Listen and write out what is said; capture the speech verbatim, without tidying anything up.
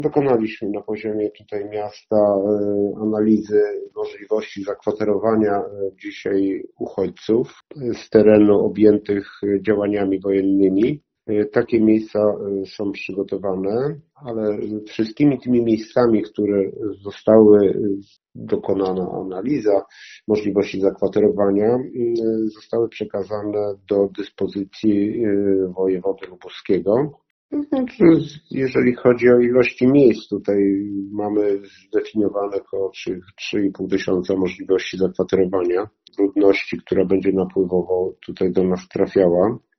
Dokonaliśmy na poziomie tutaj miasta analizy możliwości zakwaterowania dzisiaj uchodźców z terenu objętych działaniami wojennymi. Takie miejsca są przygotowane, ale wszystkimi tymi miejscami, które zostały dokonana analiza możliwości zakwaterowania, zostały przekazane do dyspozycji wojewody lubuskiego. Znaczy, jeżeli chodzi o ilości miejsc, tutaj mamy zdefiniowane około trzy i pół tysiąca możliwości zakwaterowania ludności, która będzie napływowo tutaj do nas trafiała.